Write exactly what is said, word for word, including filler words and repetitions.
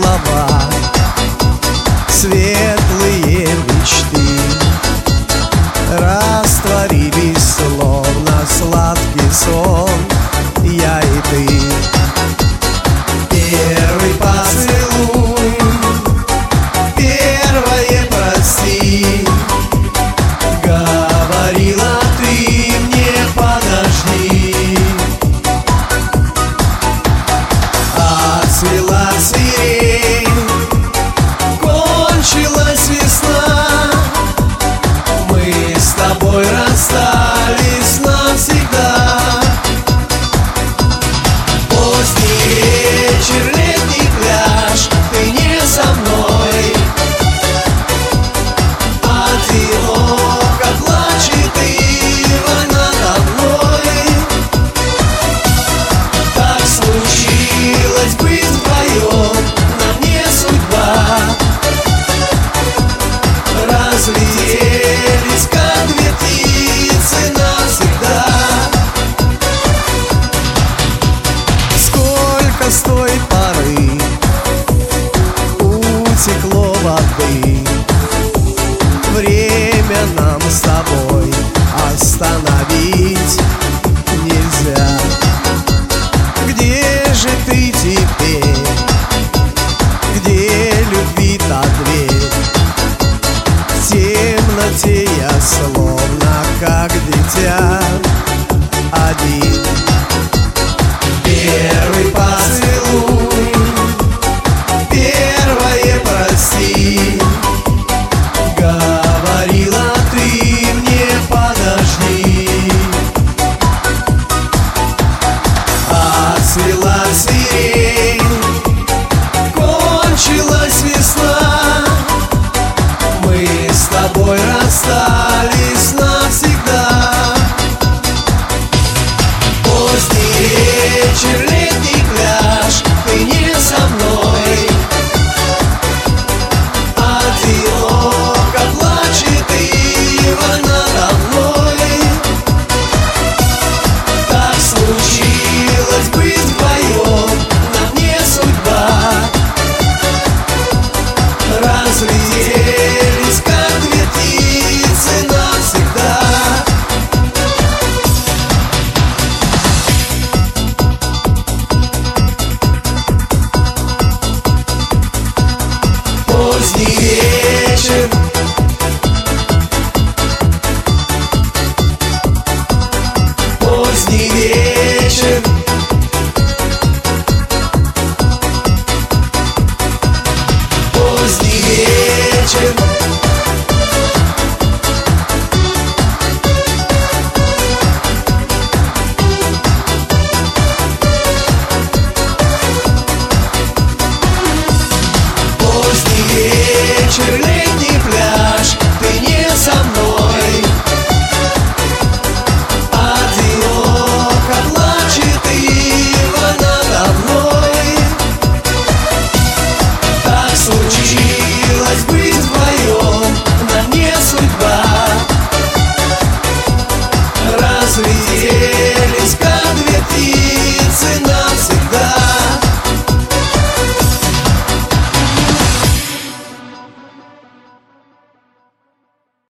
слова, светлые мечты растворились, словно сладкий сон. Я и ты. Первый поцелуй, первое прости. Говорила ты мне: подожди. Отцвела сирень, кончилась весна. Мы с тобой расстались навсегда. Поздний вечер, летний пляж, ты не со мной. Одиноко плачет ива надо мной. Так случилось быть вдвоем, на мне судьба. Разлетелись, как две птицы, навсегда. Сколько с той поры утекло воды. Время нам с тобой остановить нельзя. Где же ты теперь? Где любви та дверь? В темноте я словно как дитя один. Первый поцелуй, первое прости. Говорила ты мне: подожди. Отцвела сирень, кончилась весна. Мы с тобой расстались навсегда. Поздний вечер, летний пляж, ты не со мной. Одиноко плачет ива надо мной. Так случилось быть вдвоем, на мне судьба. Разлетелись, как две птицы, навсегда. Поздний вечер,